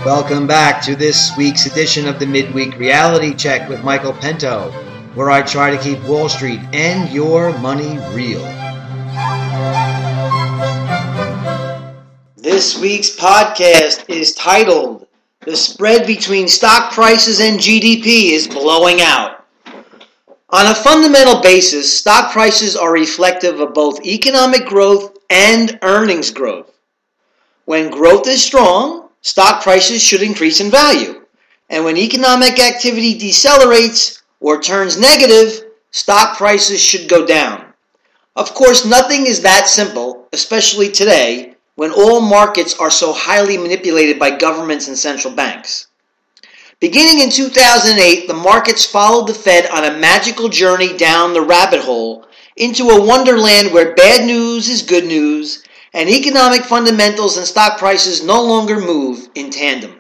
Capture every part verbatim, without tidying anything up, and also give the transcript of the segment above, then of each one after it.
Welcome back to this week's edition of the Midweek Reality Check with Michael Pinto, where I try to keep Wall Street and your money real. This week's podcast is titled, "The Spread Between Stock Prices and G D P is Blowing Out." On a fundamental basis, stock prices are reflective of both economic growth and earnings growth. When growth is strong, stock prices should increase in value. And when economic activity decelerates or turns negative, stock prices should go down. Of course, nothing is that simple, especially today, when all markets are so highly manipulated by governments and central banks. Beginning in two thousand eight, the markets followed the Fed on a magical journey down the rabbit hole into a wonderland where bad news is good news, and economic fundamentals and stock prices no longer move in tandem.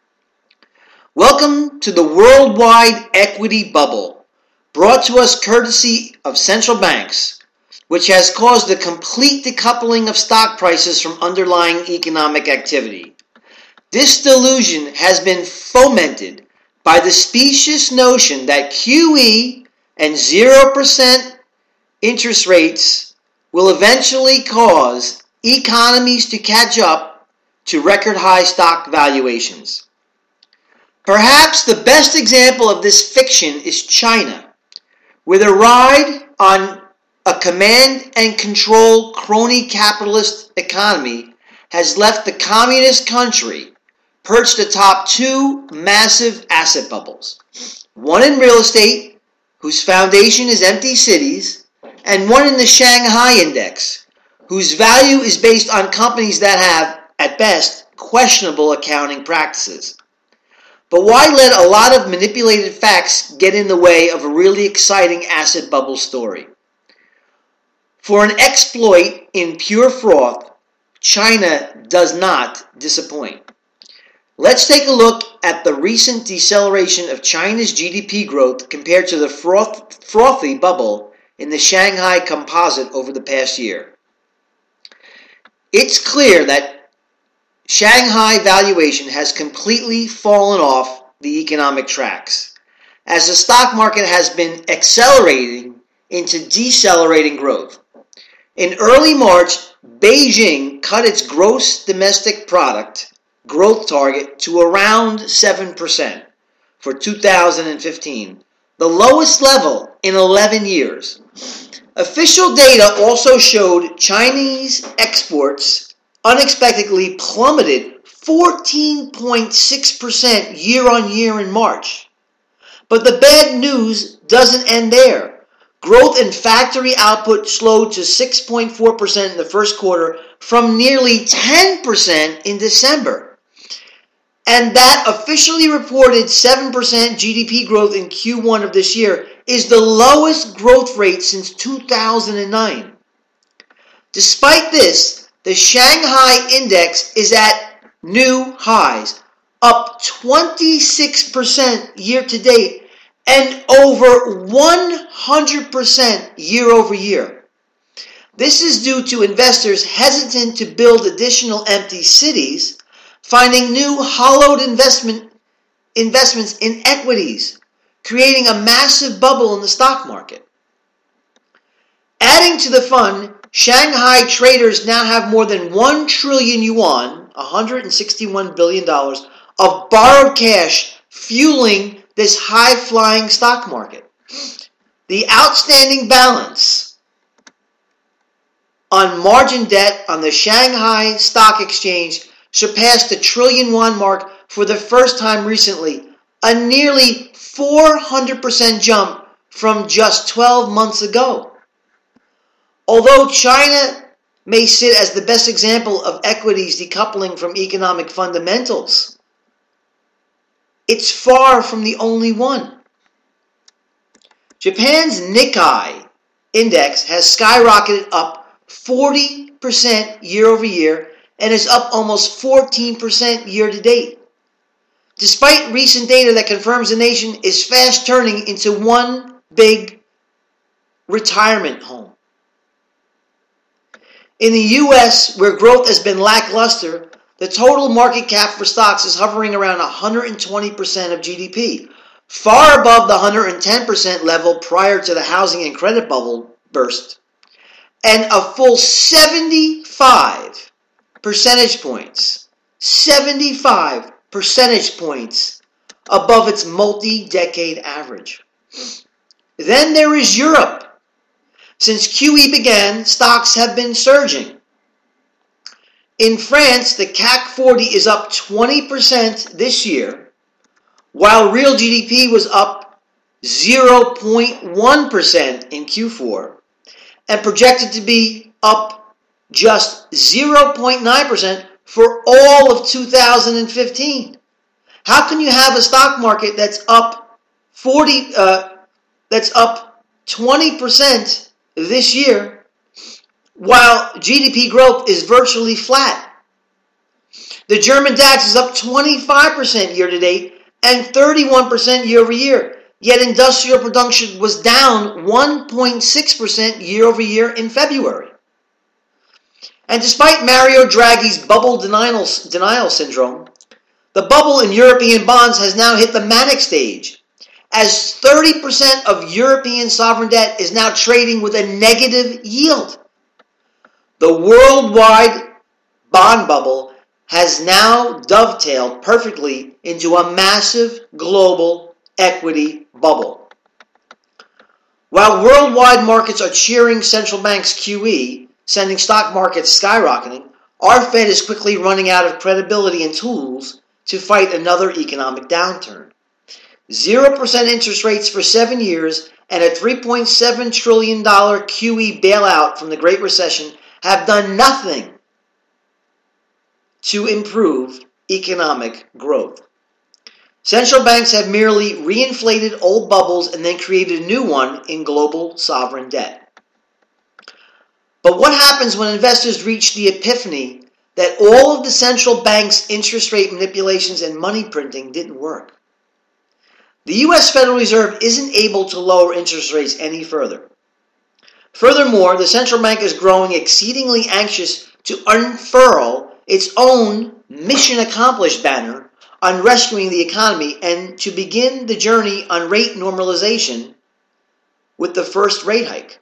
Welcome to the worldwide equity bubble, brought to us courtesy of central banks, which has caused the complete decoupling of stock prices from underlying economic activity. This delusion has been fomented by the specious notion that Q E and zero percent interest rates will eventually cause economies to catch up to record high stock valuations. Perhaps the best example of this fiction is China, where the ride on a command and control crony capitalist economy has left the communist country perched atop two massive asset bubbles. One in real estate, whose foundation is empty cities, and one in the Shanghai Index, whose value is based on companies that have, at best, questionable accounting practices. But why let a lot of manipulated facts get in the way of a really exciting asset bubble story? For an exploit in pure froth, China does not disappoint. Let's take a look at the recent deceleration of China's G D P growth compared to the froth, frothy bubble in the Shanghai Composite over the past year. It's clear that Shanghai valuation has completely fallen off the economic tracks, as the stock market has been accelerating into decelerating growth. In early March, Beijing cut its gross domestic product growth target to around seven percent for two thousand fifteen, the lowest level in eleven years. Official data also showed Chinese exports unexpectedly plummeted fourteen point six percent year on year in March. But the bad news doesn't end there. Growth in factory output slowed to six point four percent in the first quarter from nearly ten percent in December. And that officially reported seven percent G D P growth in Q one of this year is the lowest growth rate since two thousand nine. Despite this, the Shanghai Index is at new highs, up twenty-six percent year to date and over one hundred percent year over year. This is due to investors hesitant to build additional empty cities, finding new hollowed investment investments in equities, creating a massive bubble in the stock market. Adding to the fun, Shanghai traders now have more than one trillion yuan, one hundred sixty-one billion dollars, of borrowed cash fueling this high-flying stock market. The outstanding balance on margin debt on the Shanghai Stock Exchange surpassed the trillion yuan mark for the first time recently, a nearly four hundred percent jump from just twelve months ago. Although China may sit as the best example of equities decoupling from economic fundamentals, it's far from the only one. Japan's Nikkei index has skyrocketed up forty percent year over year and is up almost fourteen percent year to date. Despite recent data that confirms the nation is fast turning into one big retirement home. In the U S, where growth has been lackluster, the total market cap for stocks is hovering around one hundred twenty percent of G D P, far above the one hundred ten percent level prior to the housing and credit bubble burst, and a full seventy-five percentage points, seventy-five percentage points above its multi-decade average. Then there is Europe. Since Q E began, stocks have been surging. In France, the C A C forty is up twenty percent this year, while real G D P was up zero point one percent in Q four and projected to be up just zero point nine percent for all of two thousand fifteen. How can you have a stock market that's up forty, uh, that's up twenty percent this year, while G D P growth is virtually flat? The German DAX is up twenty-five percent year to date and thirty-one percent year over year, yet industrial production was down one point six percent year over year in February. And despite Mario Draghi's bubble denial, denial syndrome, the bubble in European bonds has now hit the manic stage, as thirty percent of European sovereign debt is now trading with a negative yield. The worldwide bond bubble has now dovetailed perfectly into a massive global equity bubble. While worldwide markets are cheering central banks' Q E, sending stock markets skyrocketing, our Fed is quickly running out of credibility and tools to fight another economic downturn. zero percent interest rates for seven years and a three point seven trillion dollars Q E bailout from the Great Recession have done nothing to improve economic growth. Central banks have merely reinflated old bubbles and then created a new one in global sovereign debt. But what happens when investors reach the epiphany that all of the central bank's interest rate manipulations and money printing didn't work? The U S Federal Reserve isn't able to lower interest rates any further. Furthermore, the central bank is growing exceedingly anxious to unfurl its own mission accomplished banner on rescuing the economy and to begin the journey on rate normalization with the first rate hike.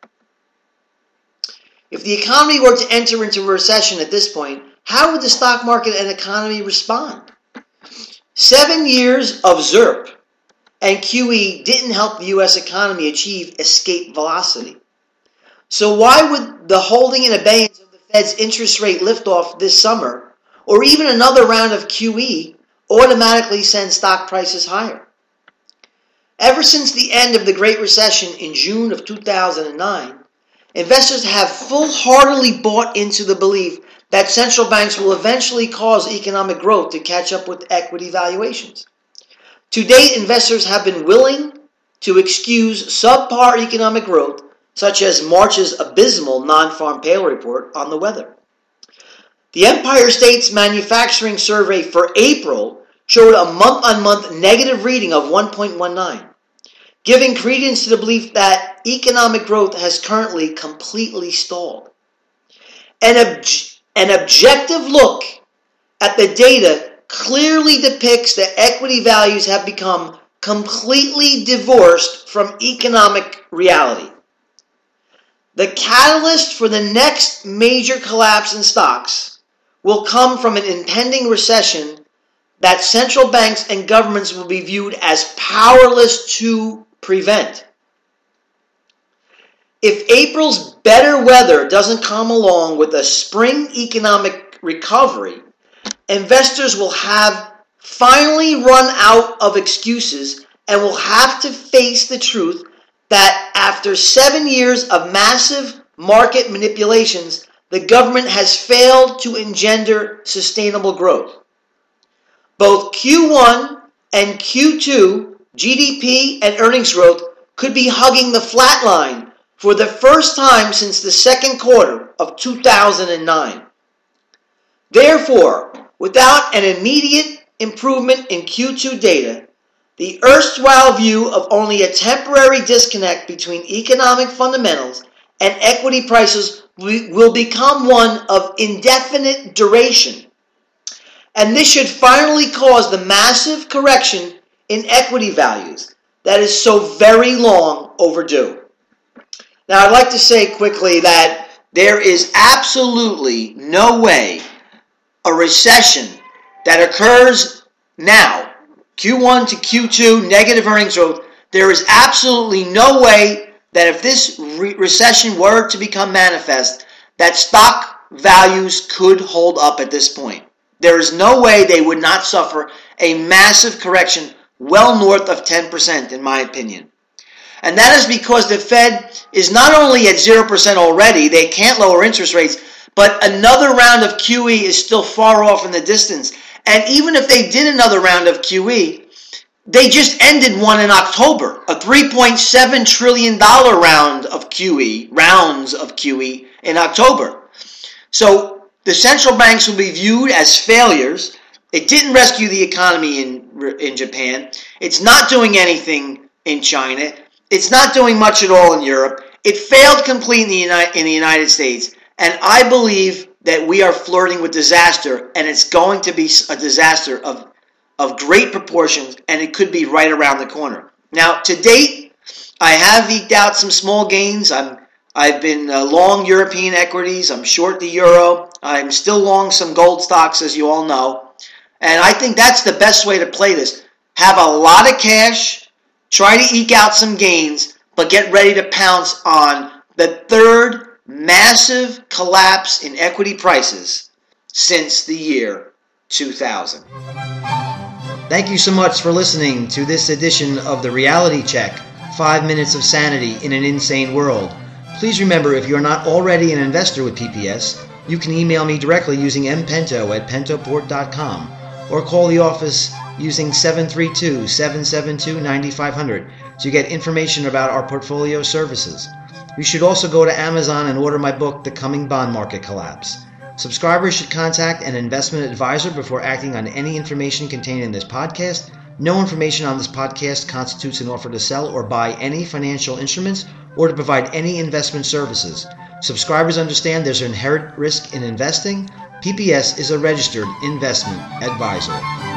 If the economy were to enter into a recession at this point, how would the stock market and economy respond? Seven years of ZIRP and Q E didn't help the U S economy achieve escape velocity. So why would the holding in abeyance of the Fed's interest rate liftoff this summer, or even another round of Q E, automatically send stock prices higher? Ever since the end of the Great Recession in June of two thousand nine, investors have full-heartedly bought into the belief that central banks will eventually cause economic growth to catch up with equity valuations. To date, investors have been willing to excuse subpar economic growth, such as March's abysmal non-farm payroll report, on the weather. The Empire State's Manufacturing Survey for April showed a month-on-month negative reading of one point one nine, giving credence to the belief that economic growth has currently completely stalled. An, ob- an objective look at the data clearly depicts that equity values have become completely divorced from economic reality. The catalyst for the next major collapse in stocks will come from an impending recession that central banks and governments will be viewed as powerless to prevent. If April's better weather doesn't come along with a spring economic recovery, investors will have finally run out of excuses and will have to face the truth that after seven years of massive market manipulations, the government has failed to engender sustainable growth. Both Q one and Q two G D P and earnings growth could be hugging the flat line for the first time since the second quarter of two thousand nine. Therefore, without an immediate improvement in Q two data, the erstwhile view of only a temporary disconnect between economic fundamentals and equity prices will become one of indefinite duration And this should finally cause the massive correction in equity values that is so very long overdue. Now, I'd like to say quickly that there is absolutely no way a recession that occurs now, Q one to Q two, negative earnings growth, there is absolutely no way that if this re- recession were to become manifest, that stock values could hold up at this point. There is no way they would not suffer a massive correction well north of ten percent, in my opinion. And that is because the Fed is not only at zero percent already, they can't lower interest rates, but another round of Q E is still far off in the distance. And even if they did another round of Q E, they just ended one in October, a three point seven trillion dollars round of Q E, rounds of Q E in October. So the central banks will be viewed as failures. It didn't rescue the economy in, in Japan. It's not doing anything in China. It's not doing much at all in Europe. It failed completely in the, in the United States. And I believe that we are flirting with disaster, and it's going to be a disaster of, of great proportions, and it could be right around the corner. Now, to date, I have eked out some small gains. I'm, I've been uh, long European equities. I'm short the euro. I'm still long some gold stocks, as you all know. And I think that's the best way to play this. Have a lot of cash, try to eke out some gains, but get ready to pounce on the third massive collapse in equity prices since the year two thousand. Thank you so much for listening to this edition of the Reality Check, Five Minutes of Sanity in an Insane World. Please remember, if you're not already an investor with P P S, you can email me directly using m pento at pentoport dot com or call the office using seven three two, seven seven two, nine five zero zero to get information about our portfolio services. You should also go to Amazon and order my book, The Coming Bond Market Collapse. Subscribers should contact an investment advisor before acting on any information contained in this podcast. No information on this podcast constitutes an offer to sell or buy any financial instruments or to provide any investment services. Subscribers understand there's an inherent risk in investing. P P S is a registered investment advisor.